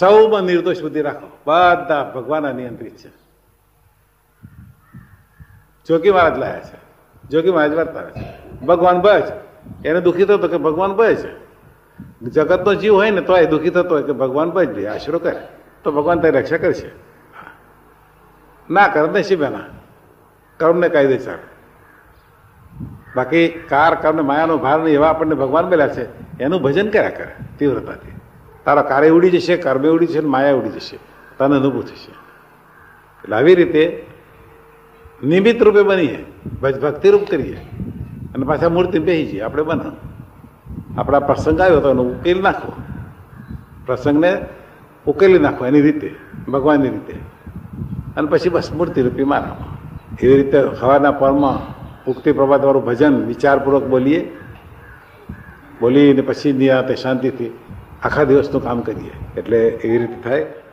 સૌમાં નિર્દોષ બુદ્ધિ રાખો. બધા ભગવાનના નિયંત્રિત છે. જોગી મહારાજ લાયા છે, જોગી મહારાજ વર્તાવે છે. ભગવાન ભય છે, એને દુઃખી થતો કે ભગવાન ભય છે. જગતનો જીવ હોય ને તો એ દુઃખી થતો હોય કે ભગવાન ભય જ આશરો કરે તો ભગવાન તારી રક્ષા કરશે. ના કરે નસીબ એના કર્મને કાયદેસર. બાકી કાર કર્મને માયાનો ભાર નહીં એવા આપણને ભગવાન બોલ્યા છે. એનું ભજન કર્યા કરે તીવ્રતાથી. તારા કાર્ય ઉડી જશે, કર્મે ઉડી જશે, માયા ઉડી જશે, તને અનુભવ થશે. એટલે આવી રીતે નિમિત્ત રૂપે બનીએ, ભક્તિરૂપ કરીએ અને પાછા મૂર્તિ બેસી જઈએ. આપણે બનાવો આપણા પ્રસંગ આવ્યો તો એનો ઉકેલ નાખો, પ્રસંગને ઉકેલી નાખો એની રીતે, ભગવાનની રીતે, અને પછી બસ મૂર્તિરૂપી માનો. એવી રીતે સવારના પરમાં ઉક્તિ પ્રભાતવાળું ભજન વિચારપૂર્વક બોલીને પછી નિરાંતે શાંતિથી આખા દિવસનું કામ કરીએ એટલે એવી રીતે થાય.